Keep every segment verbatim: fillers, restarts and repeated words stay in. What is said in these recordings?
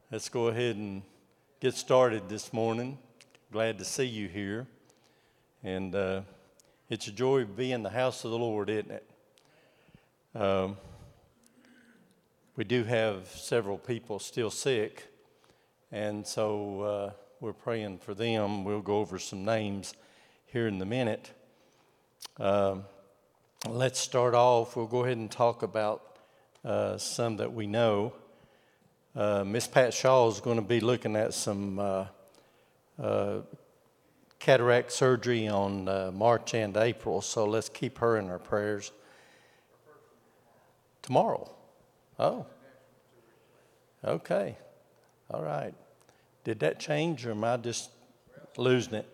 Let's go ahead and get started this morning. Glad to see you here. And uh, it's a joy to be in the house of the Lord, isn't it? Um, we do have several people still sick, and so uh, we're praying for them. We'll go over some names here in a minute. Um, let's start off. We'll go ahead and talk about uh, some that we know. Uh, Miss Pat Shaw is going to be looking at some uh, uh, cataract surgery on uh, March and April, so let's keep her in our prayers. Tomorrow? Oh. Okay. All right. Did that change, or am I just losing it?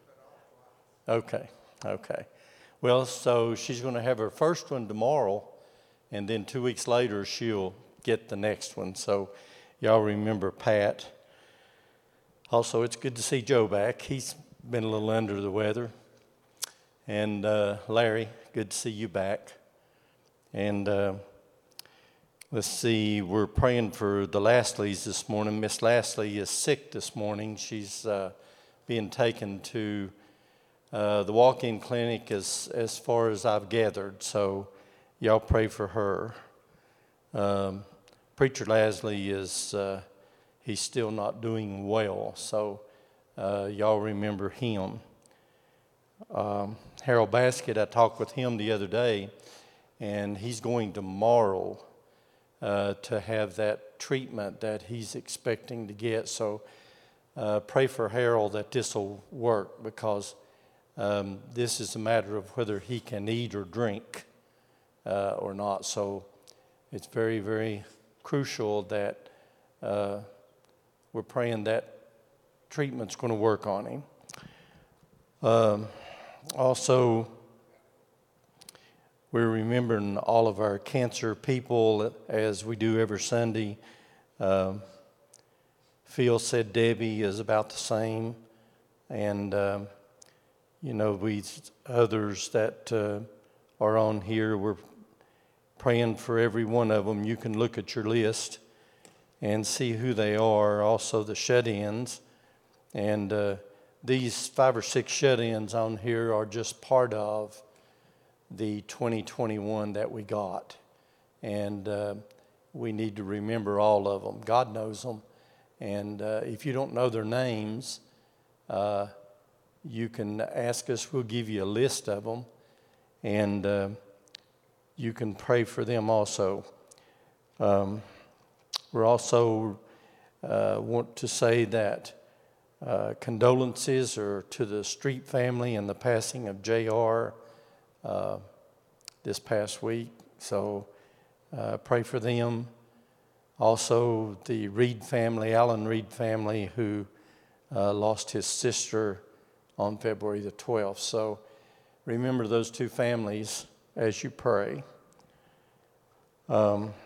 Okay. Okay. Well, so she's going to have her first one tomorrow, and then two weeks later she'll get the next one. So y'all remember Pat. Also, it's good to see Joe back. He's been a little under the weather. And uh, Larry, good to see you back. And uh, let's see, we're praying for the Lastleys this morning. Miss Lastley is sick this morning. She's uh, being taken to uh, the walk-in clinic as, as far as I've gathered. So y'all pray for her. Um, Preacher Lasley is, uh, he's still not doing well, so uh, y'all remember him. Um, Harold Basket, I talked with him the other day, and he's going tomorrow uh, to have that treatment that he's expecting to get. So uh, pray for Harold that this will work, because um, this is a matter of whether he can eat or drink uh, or not. So it's very, very crucial that uh, we're praying that treatment's going to work on him. Um, also, we're remembering all of our cancer people as we do every Sunday. Um, Phil said Debbie is about the same, and um, you know, we others that uh, are on here, we're praying for every one of them. You can look at your list and see who they are. Also the shut-ins. And uh, these five or six shut-ins on here are just part of the twenty twenty-one that we got. And uh, we need to remember all of them. God knows them. And uh, if you don't know their names, uh, you can ask us. We'll give you a list of them. And uh, you can pray for them also. Um, we're also uh, want to say that uh, condolences are to the Street family and the passing of J R uh, this past week. So uh, pray for them. Also, the Reed family, Alan Reed family, who uh, lost his sister on February the twelfth. So remember those two families as you pray. Um,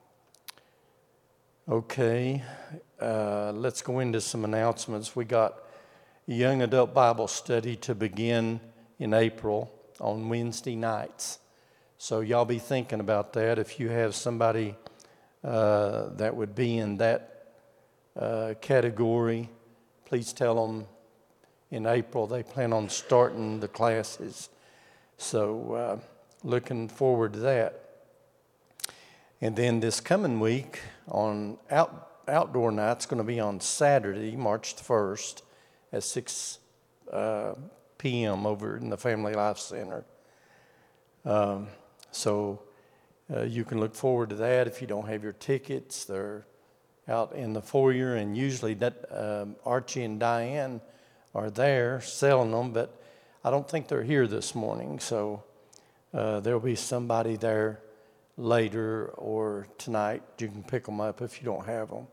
okay, uh, let's go into some announcements. We got a young adult Bible study to begin in April on Wednesday nights. So y'all be thinking about that. If you have somebody uh, that would be in that uh, category, please tell them in April they plan on starting the classes. So uh, looking forward to that. And then this coming week on out, outdoor night, it's going to be on Saturday, March the first at six uh, p.m. over in the Family Life Center. Um, so uh, you can look forward to that. If you don't have your tickets, they're out in the foyer, and usually that um, Archie and Diane are there selling them, but I don't think they're here this morning, so uh, there'll be somebody there later or tonight. You can pick them up if you don't have them.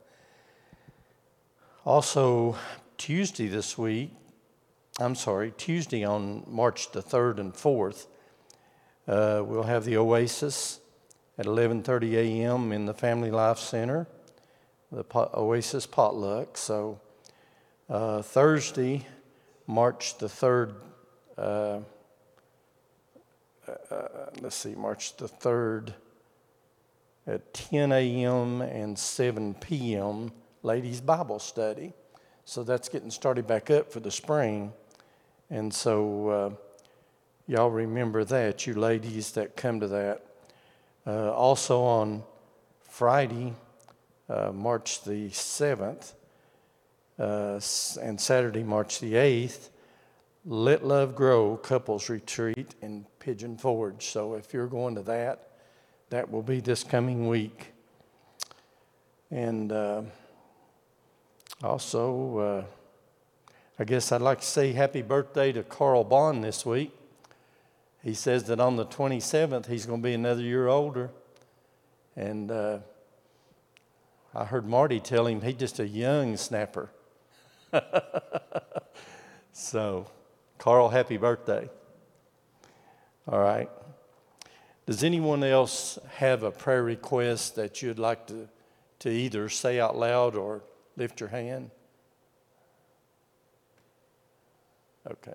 Also, Tuesday this week, I'm sorry, Tuesday on March the third and fourth, uh, we'll have the Oasis at eleven thirty a.m. in the Family Life Center, the po- Oasis potluck. So uh, Thursday, March the third, uh, uh, let's see, March the third, at ten a.m. and seven p.m. ladies' Bible study. So that's getting started back up for the spring. And so uh, y'all remember that, you ladies that come to that. Uh, also on Friday, uh, March the seventh, uh, and Saturday, March the eighth, Let Love Grow Couples Retreat in Pigeon Forge. So if you're going to that, that will be this coming week. And uh, also, uh, I guess I'd like to say happy birthday to Carl Bond this week. He says that on the twenty-seventh, he's going to be another year older. And uh, I heard Marty tell him he's just a young snapper. So, Carl, happy birthday. All right. Does anyone else have a prayer request that you'd like to, to either say out loud or lift your hand? Okay.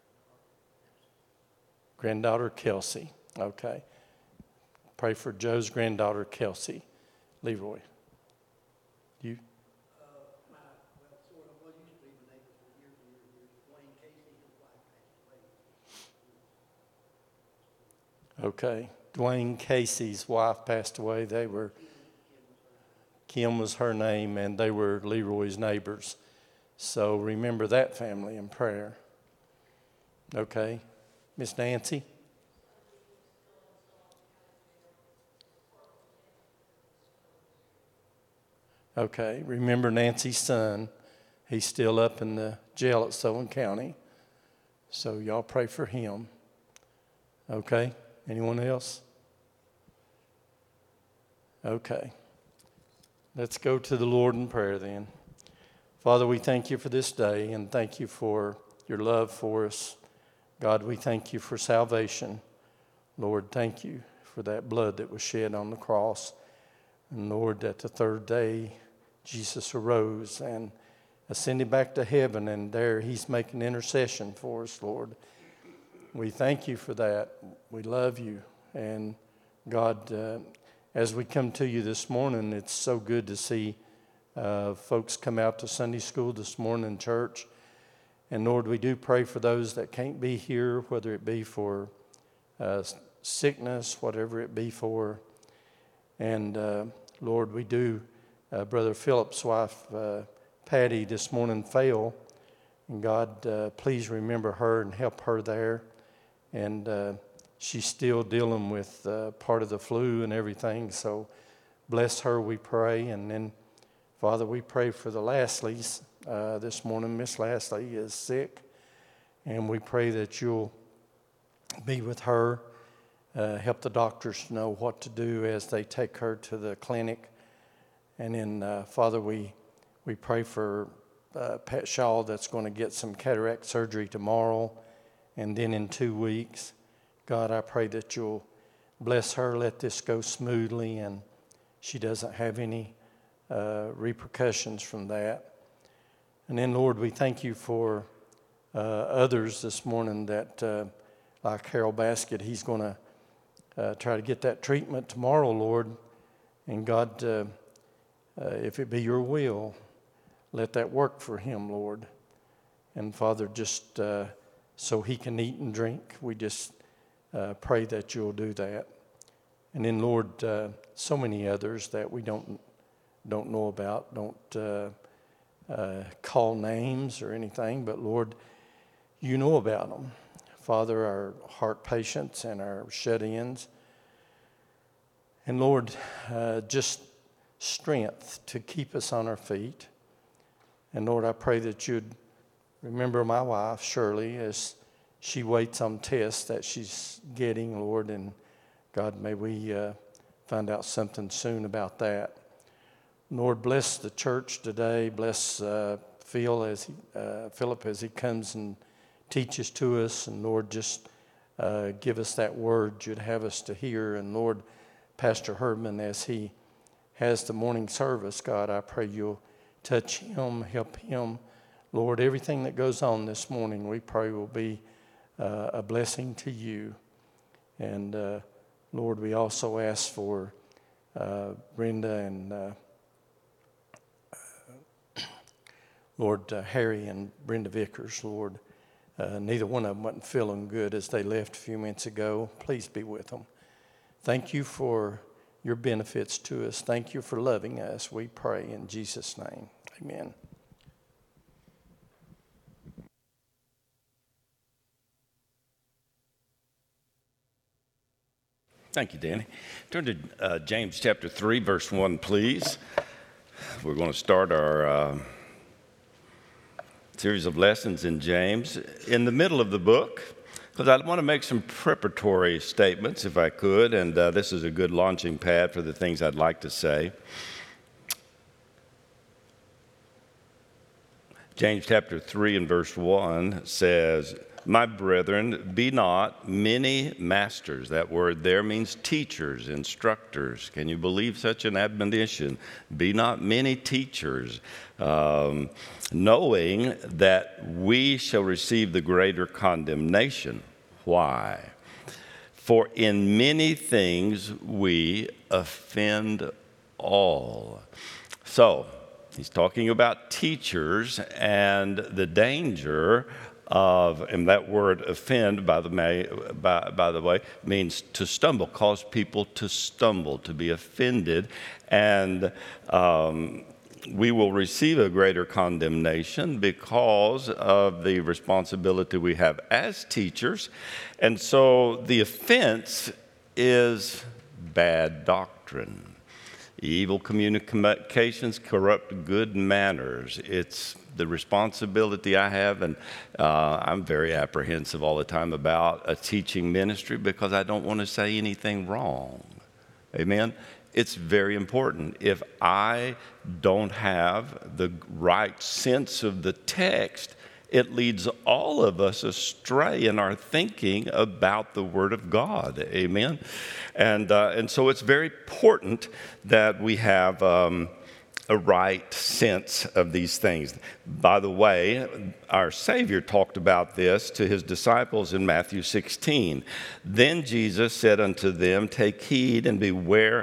Granddaughter Kelsey. Okay. Pray for Joe's granddaughter Kelsey. Leroy. You? Uh, my, well, sort of, well, used to be the neighbors for years and years and years. Dwayne Casey, his wife passed away. Okay. Dwayne Casey's wife passed away. They were, Kim was her name, and they were Leroy's neighbors. So remember that family in prayer. Okay. Miss Nancy? Okay. Remember Nancy's son. He's still up in the jail at Sullivan County. So y'all pray for him. Okay. Anyone else? Okay. Let's go to the Lord in prayer then. Father, we thank you for this day and thank you for your love for us. God, we thank you for salvation. Lord, thank you for that blood that was shed on the cross. And Lord, that the third day Jesus arose and ascended back to heaven, and there he's making intercession for us, Lord. We thank you for that. We love you. And God, uh, as we come to you this morning, it's so good to see uh, folks come out to Sunday school this morning in church. And Lord, we do pray for those that can't be here, whether it be for uh, sickness, whatever it be for. And uh, Lord, we do, uh, Brother Philip's wife, uh, Patty, this morning fell. And God, uh, please remember her and help her there. And uh, she's still dealing with uh, part of the flu and everything. So bless her, we pray. And then, Father, we pray for the Lasleys. Uh, this morning, Miss Lashley is sick, and we pray that you'll be with her, uh, help the doctors know what to do as they take her to the clinic. And then, uh, Father, we we pray for uh, Pat Shaw that's going to get some cataract surgery tomorrow, and then in two weeks. God, I pray that you'll bless her, let this go smoothly, and she doesn't have any uh, repercussions from that. And then, Lord, we thank you for uh, others this morning that, uh, like Harold Basket, he's going to uh, try to get that treatment tomorrow, Lord. And God, uh, uh, if it be your will, let that work for him, Lord. And Father, just uh, so he can eat and drink, we just uh, pray that you'll do that. And then, Lord, uh, so many others that we don't don't know about, don't uh, Uh, call names or anything, but Lord, you know about them. Father, our heart patients and our shut-ins. And Lord, uh, just strength to keep us on our feet. And Lord, I pray that you'd remember my wife, Shirley, as she waits on tests that she's getting, Lord. And God, may we uh, find out something soon about that. Lord, bless the church today. Bless uh, Phil as he, uh, Philip as he comes and teaches to us. And Lord, just uh, give us that word you'd have us to hear. And Lord, Pastor Herdman, as he has the morning service, God, I pray you'll touch him, help him. Lord, everything that goes on this morning, we pray will be uh, a blessing to you. And uh, Lord, we also ask for uh, Brenda and uh, Lord, uh, Harry and Brenda Vickers, Lord, uh, neither one of them wasn't feeling good as they left a few minutes ago. Please be with them. Thank you for your benefits to us. Thank you for loving us. We pray in Jesus' name. Amen. Thank you, Danny. Turn to uh, James chapter three, verse one, please. We're going to start our uh, series of lessons in James in the middle of the book, because I want to make some preparatory statements, if I could, and uh, this is a good launching pad for the things I'd like to say. James chapter three and verse one says, "My brethren, be not many masters." That word there means teachers, instructors. Can you believe such an admonition? Be not many teachers, um, knowing that we shall receive the greater condemnation. Why? For in many things we offend all. So, he's talking about teachers and the danger of, and that word offend, by the, by, by the way, means to stumble, cause people to stumble, to be offended. And um, we will receive a greater condemnation because of the responsibility we have as teachers. And so the offense is bad doctrine. Evil communications corrupt good manners. It's the responsibility I have, and uh, I'm very apprehensive all the time about a teaching ministry because I don't want to say anything wrong. Amen? It's very important. If I don't have the right sense of the text, it leads all of us astray in our thinking about the Word of God. Amen? And, uh, and so it's very important that we have um, a right sense of these things. By the way, our Savior talked about this to his disciples in Matthew sixteen. "Then Jesus said unto them, Take heed and beware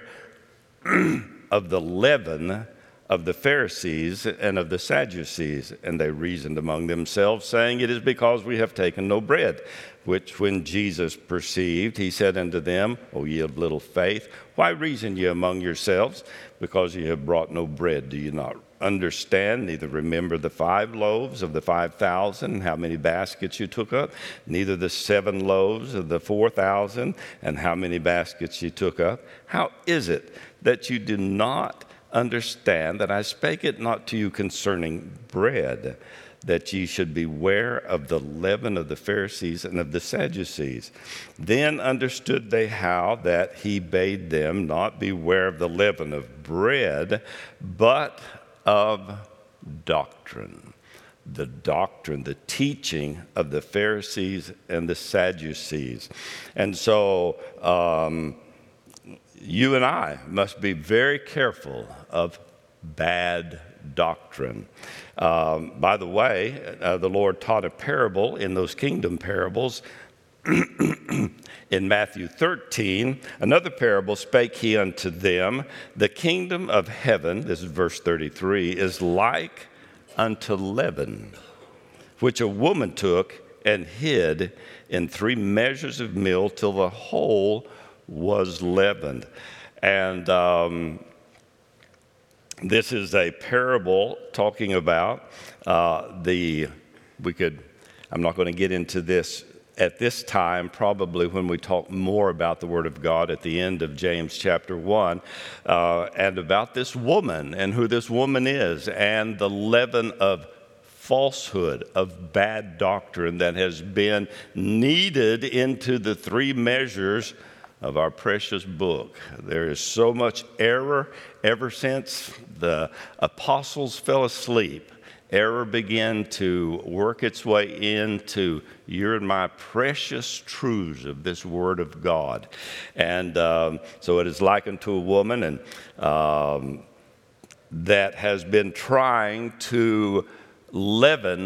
of the leaven of the Pharisees and of the Sadducees. And they reasoned among themselves, saying, It is because we have taken no bread. Which when Jesus perceived, he said unto them, O ye of little faith, why reason ye among yourselves? Because ye have brought no bread. Do you not understand, neither remember the five loaves of the five thousand, and how many baskets you took up, neither the seven loaves of the four thousand, and how many baskets you took up? How is it that you do not understand that I spake it not to you concerning bread, that ye should beware of the leaven of the Pharisees and of the Sadducees? Then understood they how that he bade them not beware of the leaven of bread, but of doctrine. The doctrine, the teaching of the Pharisees and the Sadducees. And so um, you and I must be very careful of bad doctrine. Um, by the way, uh, the Lord taught a parable in those kingdom parables. In Matthew thirteen, another parable spake he unto them, the kingdom of heaven, this is verse thirty-three, is like unto leaven, which a woman took and hid in three measures of meal till the whole was leavened. And um, this is a parable talking about uh, the, we could, I'm not going to get into this at this time, probably when we talk more about the Word of God at the end of James chapter one, uh, and about this woman and who this woman is, and the leaven of falsehood, of bad doctrine that has been kneaded into the three measures of our precious book. There is so much error ever since the apostles fell asleep. Error began to work its way into your and my precious truths of this Word of God. And um, so it is likened to a woman and um, that has been trying to leaven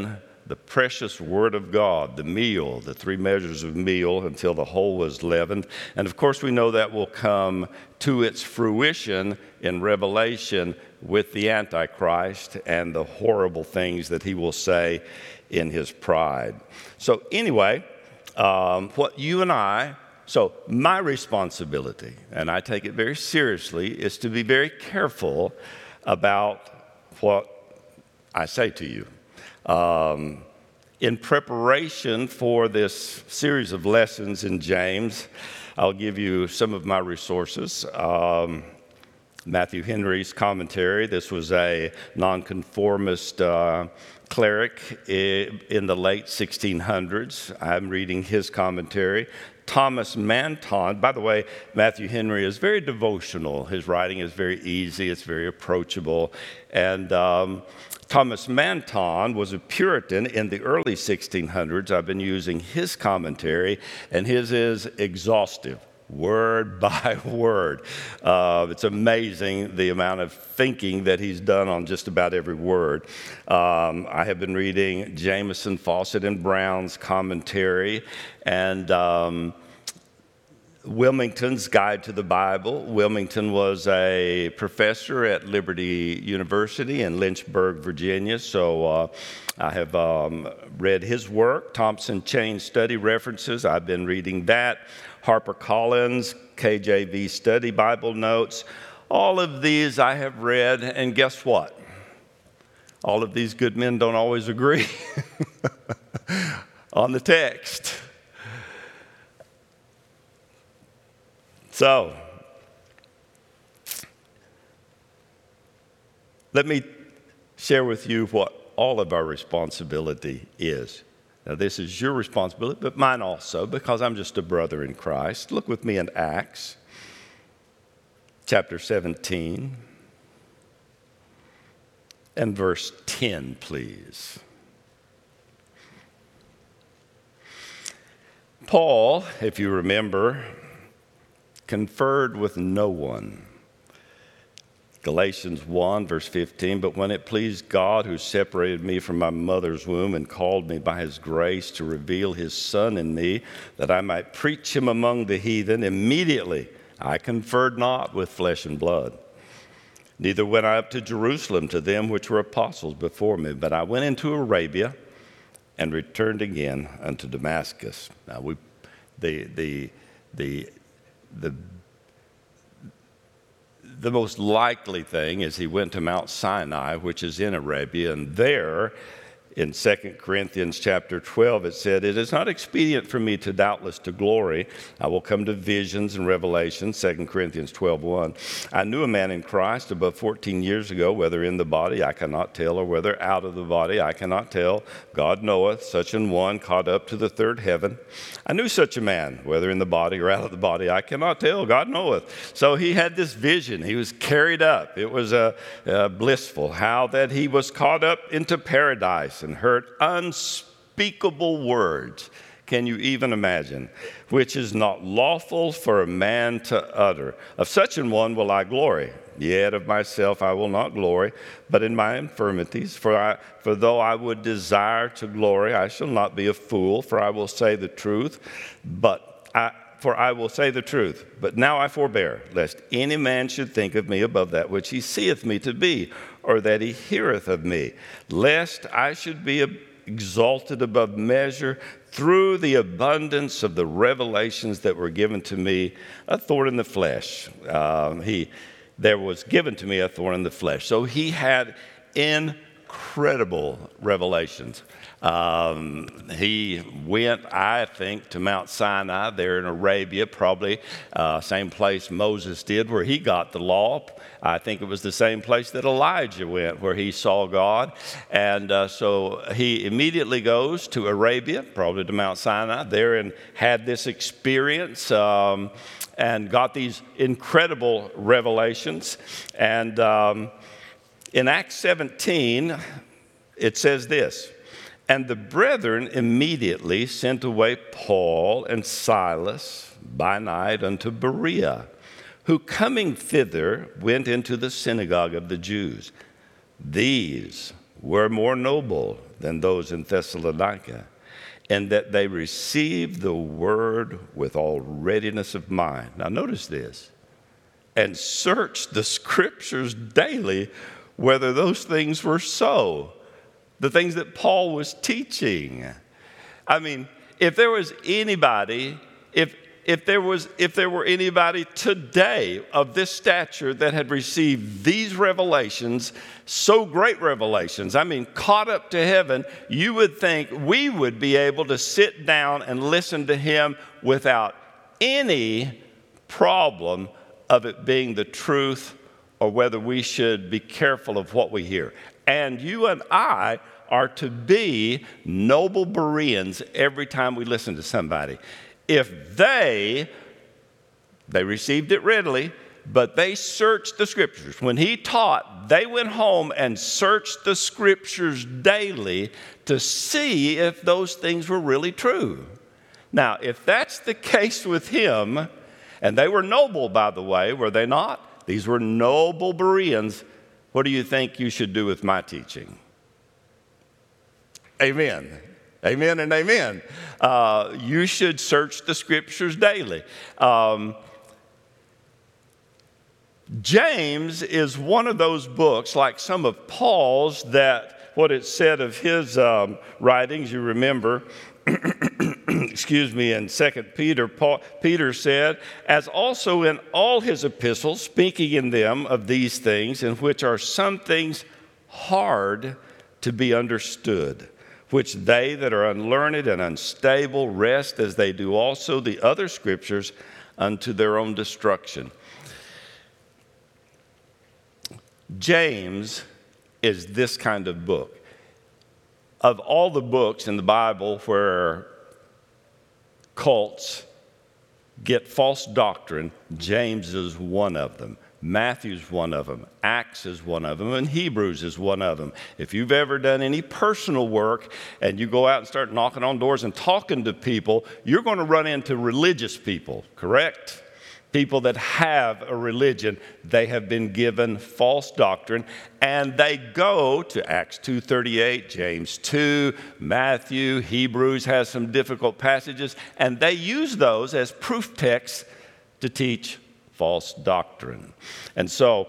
the precious Word of God, the meal, the three measures of meal until the whole was leavened. And of course, we know that will come to its fruition in Revelation with the Antichrist and the horrible things that he will say in his pride. So anyway, um, what you and I, so my responsibility, and I take it very seriously, is to be very careful about what I say to you. Um, in preparation for this series of lessons in James, I'll give you some of my resources. Um, Matthew Henry's commentary. This was a nonconformist uh, cleric in the late sixteen hundreds. I'm reading his commentary. Thomas Manton, by the way, Matthew Henry is very devotional. His writing is very easy, it's very approachable. And um, Thomas Manton was a Puritan in the early sixteen hundreds. I've been using his commentary, and his is exhaustive, word by word. Uh, it's amazing the amount of thinking that he's done on just about every word. Um, I have been reading Jameson, Fawcett, and Brown's commentary, and um, Wilmington's Guide to the Bible. Wilmington was a professor at Liberty University in Lynchburg, Virginia, so uh, I have um, read his work. Thompson Chain Study References, I've been reading that. HarperCollins, K J V Study Bible Notes. All of these I have read, and guess what? All of these good men don't always agree on the text. So, let me share with you what all of our responsibility is. Now, this is your responsibility, but mine also, because I'm just a brother in Christ. Look with me in Acts chapter seventeen and verse ten, please. Paul, if you remember, conferred with no one. Galatians one, verse fifteen, but when it pleased God who separated me from my mother's womb and called me by his grace to reveal his Son in me, that I might preach him among the heathen, immediately I conferred not with flesh and blood. Neither went I up to Jerusalem to them which were apostles before me, but I went into Arabia and returned again unto Damascus. Now, we, the, the, the, the, the most likely thing is he went to Mount Sinai, which is in Arabia, and there in Second Corinthians chapter twelve, it said, it is not expedient for me to doubtless to glory. I will come to visions and revelations, Second Corinthians twelve one. I knew a man in Christ above fourteen years ago, whether in the body I cannot tell, or whether out of the body I cannot tell. God knoweth, such an one caught up to the third heaven. I knew such a man, whether in the body or out of the body I cannot tell. God knoweth. So he had this vision. He was carried up. It was uh, uh, blissful. How that he was caught up into paradise and heard unspeakable words. Can you even imagine? Which is not lawful for a man to utter. Of such an one will I glory. Yet of myself I will not glory, but in my infirmities. For, I, for though I would desire to glory, I shall not be a fool, for I will say the truth. But I, for I will say the truth. But now I forbear, lest any man should think of me above that which he seeth me to be, or that he heareth of me, lest I should be exalted above measure through the abundance of the revelations that were given to me, a thorn in the flesh. Um, he, there was given to me a thorn in the flesh. So he had incredible revelations. Um, he went, I think, to Mount Sinai there in Arabia, probably uh, same place Moses did where he got the law. I think it was the same place that Elijah went where he saw God. And uh, so he immediately goes to Arabia, probably to Mount Sinai there, and had this experience um, and got these incredible revelations. And um, in Acts seventeen, it says this, and the brethren immediately sent away Paul and Silas by night unto Berea, who coming thither went into the synagogue of the Jews. These were more noble than those in Thessalonica, and that they received the word with all readiness of mind. Now notice this. And searched the scriptures daily whether those things were so. The things that Paul was teaching. I mean, if there was anybody, if if there was if there were anybody today of this stature that had received these revelations, so great revelations, I mean, caught up to heaven, you would think we would be able to sit down and listen to him without any problem of it being the truth or whether we should be careful of what we hear. And you and I are to be noble Bereans every time we listen to somebody. If they, they received it readily, but they searched the scriptures. When he taught, they went home and searched the scriptures daily to see if those things were really true. Now, if that's the case with him, and they were noble, by the way, were they not? These were noble Bereans. What do you think you should do with my teaching? Amen. Amen and amen. Uh, you should search the scriptures daily. Um, James is one of those books, like some of Paul's, that what it said of his um, writings, you remember, excuse me, in Second Peter, Paul, Peter said, as also in all his epistles, speaking in them of these things, in which are some things hard to be understood, which they that are unlearned and unstable rest as they do also the other scriptures unto their own destruction. James is this kind of book. Of all the books in the Bible where cults get false doctrine, James is one of them. Matthew's one of them. Acts is one of them. And Hebrews is one of them. If you've ever done any personal work and you go out and start knocking on doors and talking to people, you're going to run into religious people, correct? People that have a religion, they have been given false doctrine, and they go to Acts two thirty-eight, James two, Matthew, Hebrews has some difficult passages, and they use those as proof texts to teach false doctrine. And so,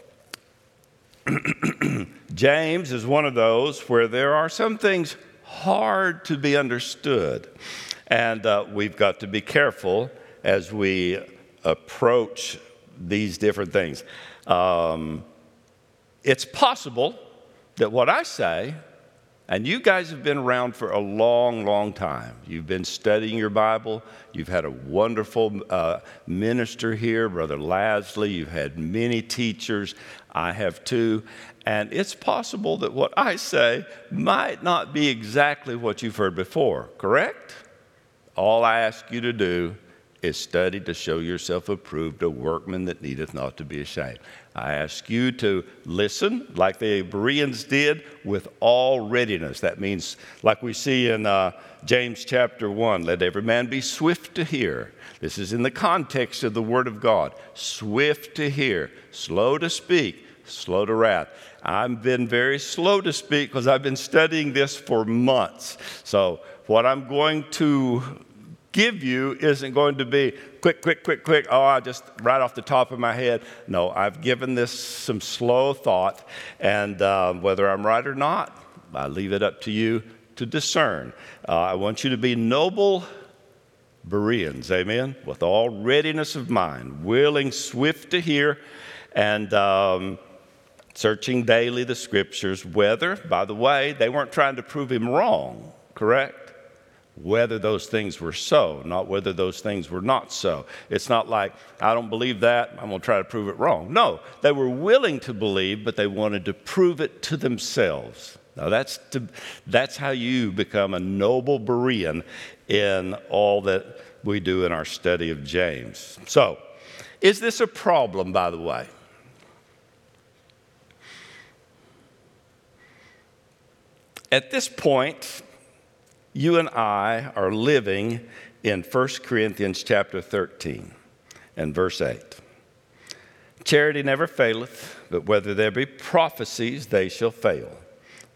James is one of those where there are some things hard to be understood, and uh, we've got to be careful as we approach these different things. Um, it's possible that what I say, and you guys have been around for a long, long time. You've been studying your Bible. You've had a wonderful uh, minister here, Brother Lasley. You've had many teachers. I have too. And it's possible that what I say might not be exactly what you've heard before, correct? All I ask you to do is study to show yourself approved, a workman that needeth not to be ashamed. I ask you to listen like the Bereans did with all readiness. That means like we see in uh, James chapter one, let every man be swift to hear. This is in the context of the Word of God. Swift to hear, slow to speak, slow to wrath. I've been very slow to speak because I've been studying this for months. So what I'm going to give you isn't going to be quick, quick, quick, quick. Oh, I just right off the top of my head. No, I've given this some slow thought, and uh, whether I'm right or not, I leave it up to you to discern. Uh, I want you to be noble Bereans, amen, with all readiness of mind, willing, swift to hear, and um, searching daily the scriptures, whether, by the way, they weren't trying to prove him wrong, correct? Whether those things were so, not whether those things were not so. It's not like, I don't believe that, I'm going to try to prove it wrong. No, they were willing to believe, but they wanted to prove it to themselves. Now, that's, to, that's how you become a noble Berean in all that we do in our study of James. So, is this a problem, by the way? At this point, you and I are living in First Corinthians chapter thirteen and verse eight. Charity never faileth, but whether there be prophecies, they shall fail.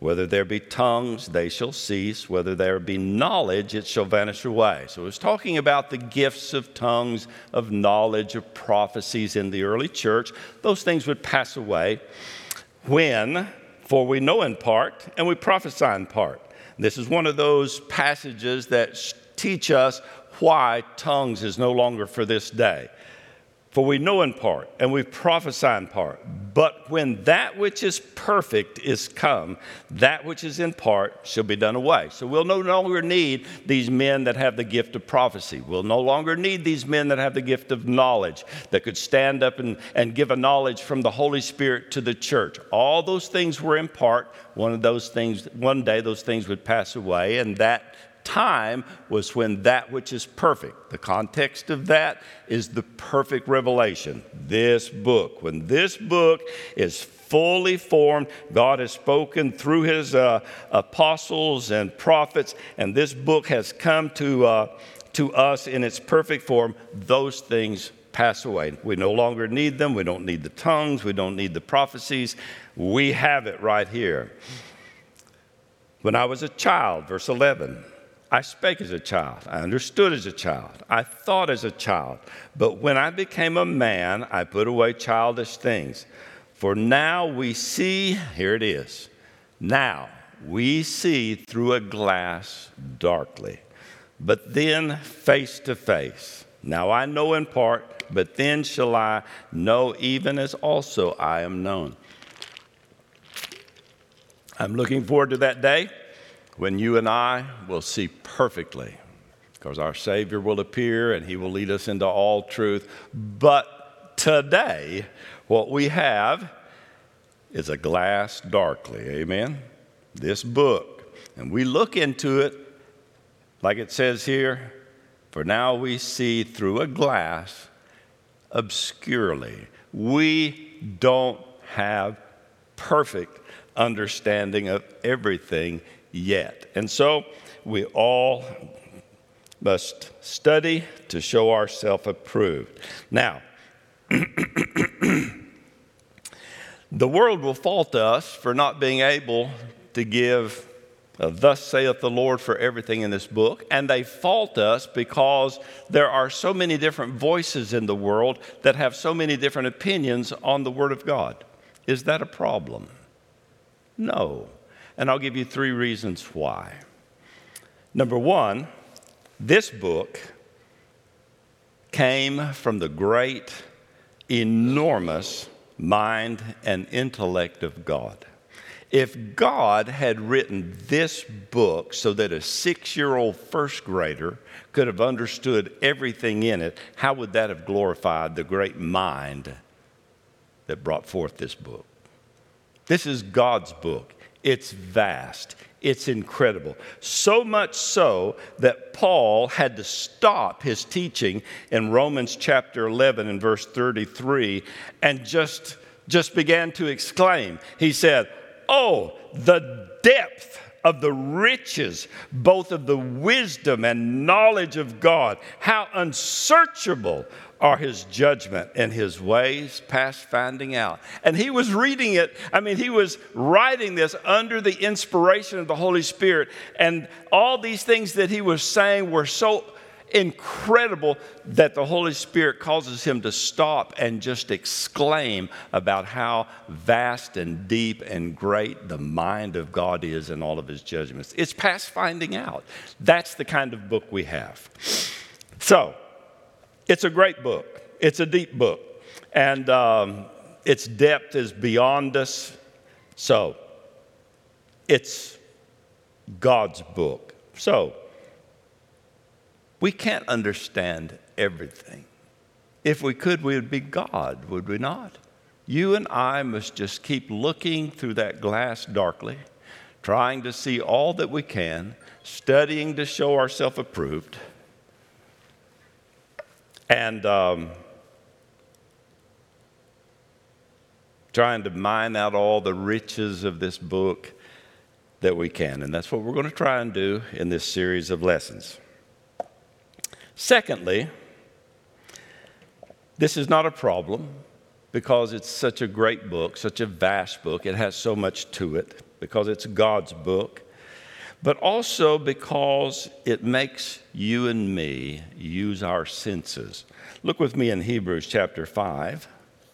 Whether there be tongues, they shall cease. Whether there be knowledge, it shall vanish away. So it's talking about the gifts of tongues, of knowledge, of prophecies in the early church. Those things would pass away when, for we know in part, and we prophesy in part. This is one of those passages that teach us why tongues is no longer for this day. For we know in part, and we prophesy in part. But when that which is perfect is come, that which is in part shall be done away. So we'll no longer need these men that have the gift of prophecy. We'll no longer need these men that have the gift of knowledge, that could stand up and, and give a knowledge from the Holy Spirit to the church. All those things were in part. One of those things, one day those things would pass away, and that time was when that which is perfect. The context of that is the perfect revelation, this book. When this book is fully formed, God has spoken through his uh, apostles and prophets, and this book has come to, uh, to us in its perfect form, those things pass away. We no longer need them. We don't need the tongues. We don't need the prophecies. We have it right here. When I was a child, verse eleven, I spake as a child, I understood as a child, I thought as a child. But when I became a man, I put away childish things. For now we see, here it is, now we see through a glass darkly, but then face to face. Now I know in part, but then shall I know even as also I am known. I'm looking forward to that day when you and I will see perfectly, because our Savior will appear and he will lead us into all truth. But today, what we have is a glass darkly, amen? This book. And we look into it, like it says here, for now we see through a glass obscurely. We don't have perfect understanding of everything yet. And so we all must study to show ourselves approved. Now, the world will fault us for not being able to give a thus saith the Lord for everything in this book, and they fault us because there are so many different voices in the world that have so many different opinions on the Word of God. Is that a problem? No. And I'll give you three reasons why. Number one, this book came from the great, enormous mind and intellect of God. If God had written this book so that a six-year-old first grader could have understood everything in it, how would that have glorified the great mind that brought forth this book? This is God's book. It's vast. It's incredible. So much so that Paul had to stop his teaching in Romans chapter eleven and verse thirty-three and just, just began to exclaim. He said, "Oh, the depth of the riches, both of the wisdom and knowledge of God. How unsearchable are his judgment and his ways past finding out." And he was reading it. I mean, he was writing this under the inspiration of the Holy Spirit. And all these things that he was saying were so incredible that the Holy Spirit causes him to stop and just exclaim about how vast and deep and great the mind of God is in all of his judgments. It's past finding out. That's the kind of book we have. So, it's a great book. It's a deep book. And um, its depth is beyond us. So, it's God's book. So, we can't understand everything. If we could, we would be God, would we not? You and I must just keep looking through that glass darkly, trying to see all that we can, studying to show ourselves approved, and um, trying to mine out all the riches of this book that we can. And that's what we're going to try and do in this series of lessons. Secondly, this is not a problem because it's such a great book, such a vast book. It has so much to it. because it's God's book, but also because it makes you and me use our senses. Look with me in Hebrews chapter five.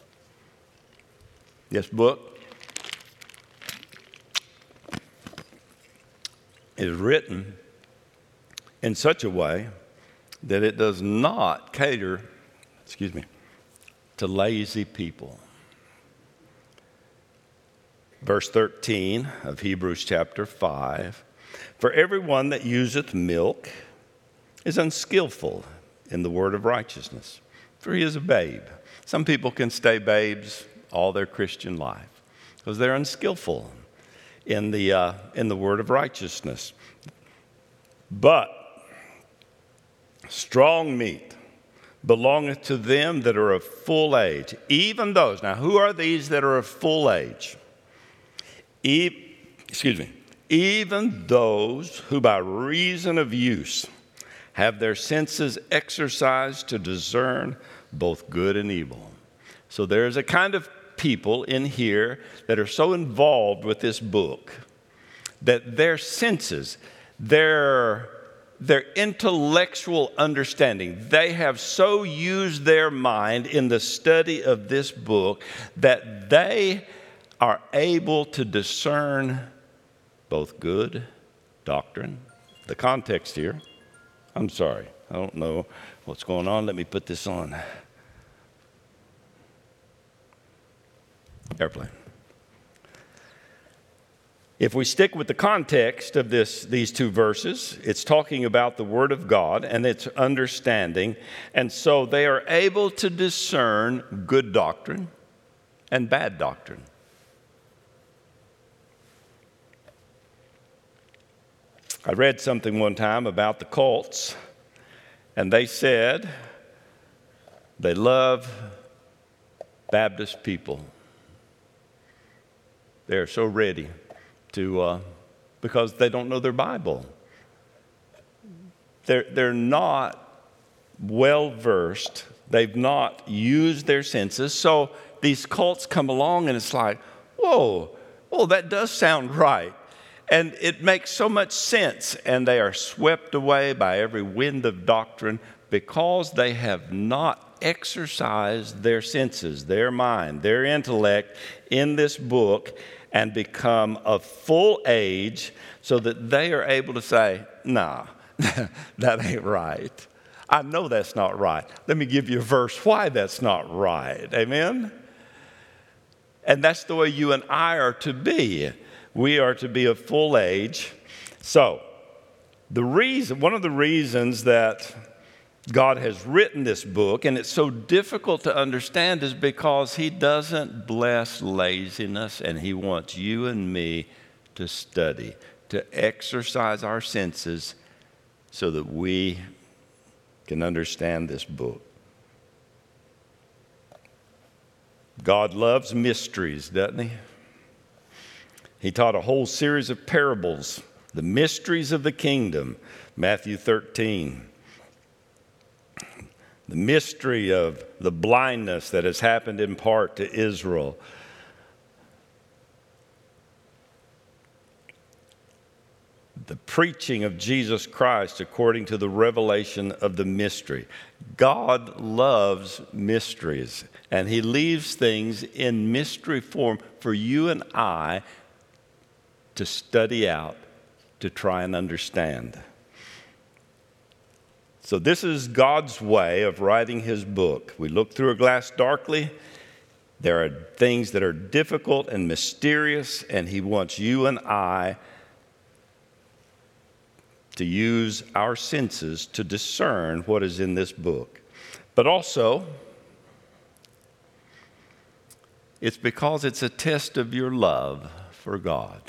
This book is written in such a way that it does not cater, excuse me, to lazy people. Verse thirteen of Hebrews chapter five, for everyone that useth milk is unskillful in the word of righteousness, for he is a babe. Some people can stay babes all their Christian life because they're unskillful in the, uh, in the word of righteousness. But strong meat belongeth to them that are of full age, even those. Now, who are these that are of full age? E- excuse me. Even those who by reason of use have their senses exercised to discern both good and evil. So there's a kind of people in here that are so involved with this book that their senses, their, their intellectual understanding, they have so used their mind in the study of this book that they are able to discern both good doctrine. The context here, I'm sorry, I don't know what's going on. Let me put this on. Airplane. If we stick with the context of this, these two verses, it's talking about the Word of God and its understanding. And so they are able to discern good doctrine and bad doctrine. I read something one time about the cults, and they said they love Baptist people. They're so ready to, uh, because they don't know their Bible. They're, they're not well-versed. They've not used their senses. So these cults come along, and it's like, whoa, whoa, that does sound right. And it makes so much sense, and they are swept away by every wind of doctrine because they have not exercised their senses, their mind, their intellect in this book and become of full age so that they are able to say, nah, that ain't right. I know that's not right. Let me give you a verse why that's not right. Amen? And that's the way you and I are to be. We are to be of full age. So, the reason, one of the reasons that God has written this book, and it's so difficult to understand, is because He doesn't bless laziness, and He wants you and me to study, to exercise our senses so that we can understand this book. God loves mysteries, doesn't He? He taught a whole series of parables, the mysteries of the kingdom, Matthew thirteen. The mystery of the blindness that has happened in part to Israel. The preaching of Jesus Christ according to the revelation of the mystery. God loves mysteries, and He leaves things in mystery form for you and I to study out, to try and understand. So this is God's way of writing His book. We look through a glass darkly. There are things that are difficult and mysterious, and He wants you and I to use our senses to discern what is in this book. But also, it's because it's a test of your love for God.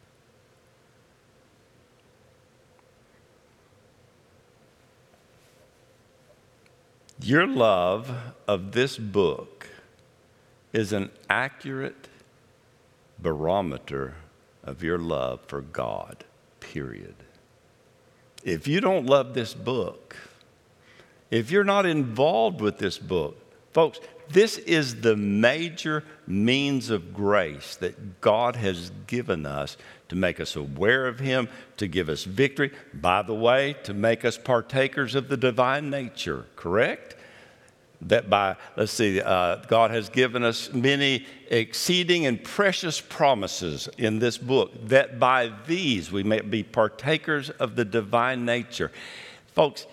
Your love of this book is an accurate barometer of your love for God, period. If you don't love this book, if you're not involved with this book, folks, this is the major means of grace that God has given us to make us aware of him, to give us victory. By the way, to make us partakers of the divine nature, correct? That by, let's see, uh, God has given us many exceeding and precious promises in this book, that by these we may be partakers of the divine nature. Folks,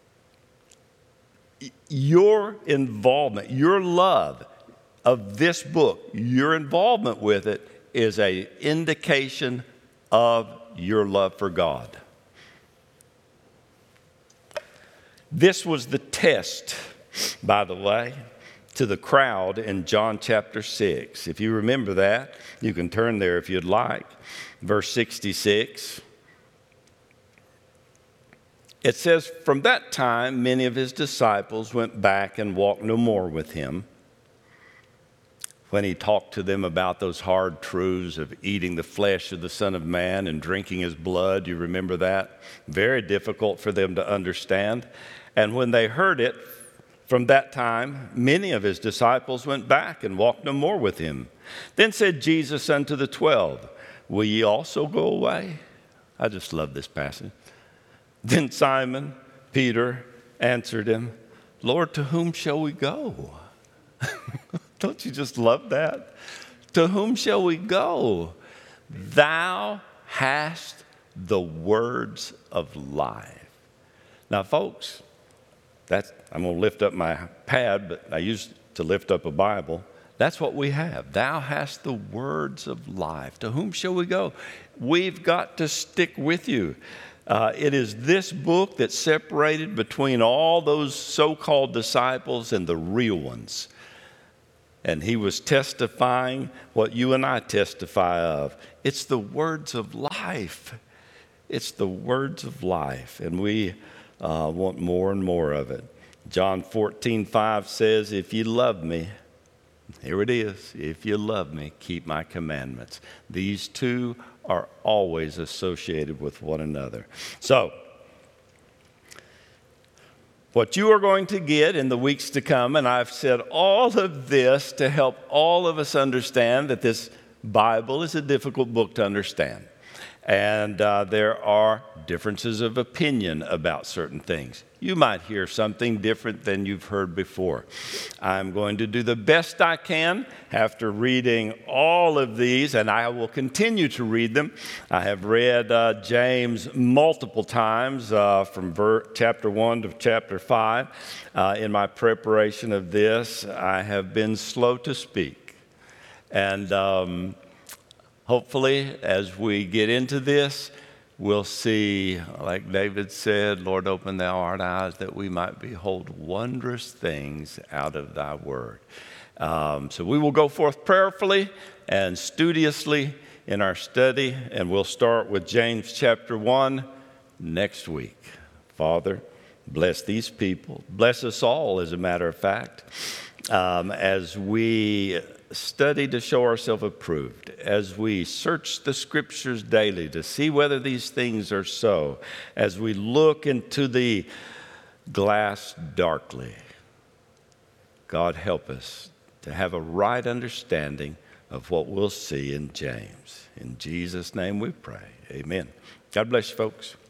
your involvement, your love of this book, your involvement with it is an indication of your love for God. This was the test, by the way, to the crowd in John chapter six. If you remember that, you can turn there if you'd like. Verse sixty-six. It says, from that time, many of his disciples went back and walked no more with him. When he talked to them about those hard truths of eating the flesh of the Son of Man and drinking his blood, you remember that? Very difficult for them to understand. And when they heard it, from that time, many of his disciples went back and walked no more with him. Then said Jesus unto the twelve, will ye also go away? I just love this passage. Then Simon Peter answered him, Lord, to whom shall we go? Don't you just love that? To whom shall we go? Thou hast the words of life. Now, folks, that's, I'm going to lift up my pad, but I used to lift up a Bible. That's what we have. Thou hast the words of life. To whom shall we go? We've got to stick with you. Uh, it is this book that separated between all those so-called disciples and the real ones. And he was testifying what you and I testify of. It's the words of life. It's the words of life. And we uh, want more and more of it. John fourteen five says, if you love me, here it is, if you love me, keep my commandments. These two are always associated with one another. So, what you are going to get in the weeks to come, and I've said all of this to help all of us understand that this Bible is a difficult book to understand. And uh, there are differences of opinion about certain things. You might hear something different than you've heard before. I'm going to do the best I can after reading all of these, and I will continue to read them. I have read uh, James multiple times uh, from ver- chapter one to chapter five. Uh, in my preparation of this, I have been slow to speak. And um, hopefully, as we get into this, we'll see, like David said, Lord, open thou our eyes that we might behold wondrous things out of thy word. Um, so we will go forth prayerfully and studiously in our study, and we'll start with James chapter one next week. Father, bless these people. Bless us all, as a matter of fact, um, as we study to show ourselves approved, as we search the scriptures daily to see whether these things are so, as we look into the glass darkly. God, help us to have a right understanding of what we'll see in James. In Jesus' name we pray. Amen. God bless you, folks.